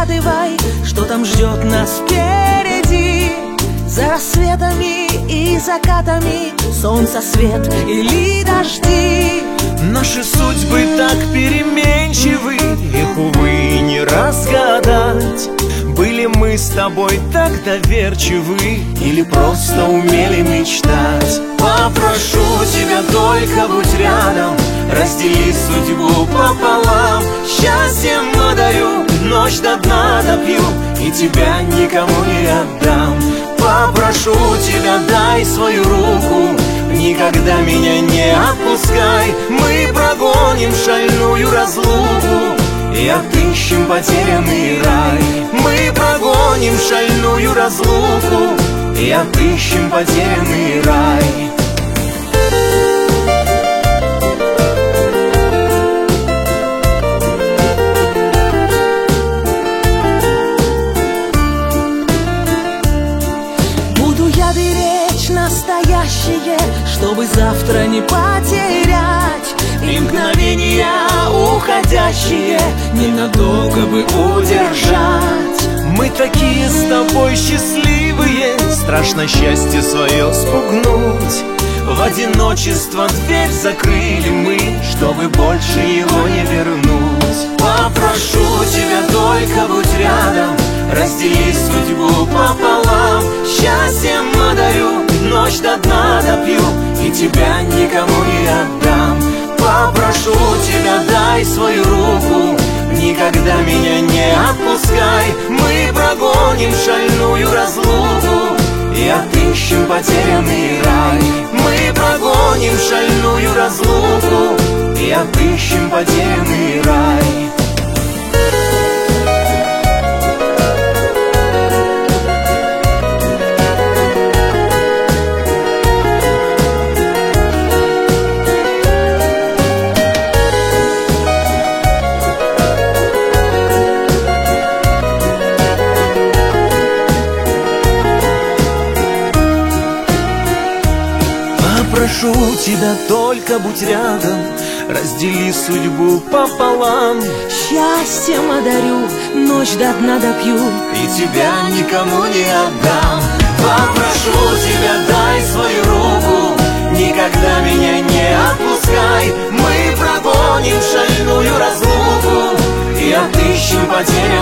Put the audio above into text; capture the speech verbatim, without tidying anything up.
загадывай, что там ждет нас впереди. За рассветами и закатами, солнца свет или дожди. Наши судьбы так переменчивы, их, увы, не разгадать. Были мы с тобой так доверчивы или просто умели мечтать? Попрошу тебя, только будь рядом, раздели судьбу пополам. Счастьем одарю, ночь до дна допью и тебя никому не отдам. Попрошу тебя, дай свою руку, никогда меня не отпускай. Мы прогоним шальную разлуку и отыщем потерянный рай. Мы прогоним шальную разлуку и отыщем потерянный рай. Буду я беречь настоящее, чтобы завтра не потерять. И мгновения уходящие ненадолго бы удержать. Мы такие с тобой счастливые, страшно счастье свое спугнуть. В одиночество дверь закрыли мы, чтобы больше его не вернуть. Попрошу тебя, только будь рядом, раздели судьбу пополам. Счастьем одарю, ночь до дна допью и тебя никому не отдам. Попрошу тебя, дай свою руку, никогда меня не отпускай. Мы прогоним шальную разлуку и отыщем потерянный рай. Мы прогоним шальную разлуку и отыщем потерянный рай. Прошу тебя, только будь рядом, раздели судьбу пополам. Счастьем одарю, ночь до дна допью и тебя никому не отдам. Попрошу тебя, дай свою руку, никогда меня не отпускай. Мы прогоним шальную разлуку и отыщем потерянный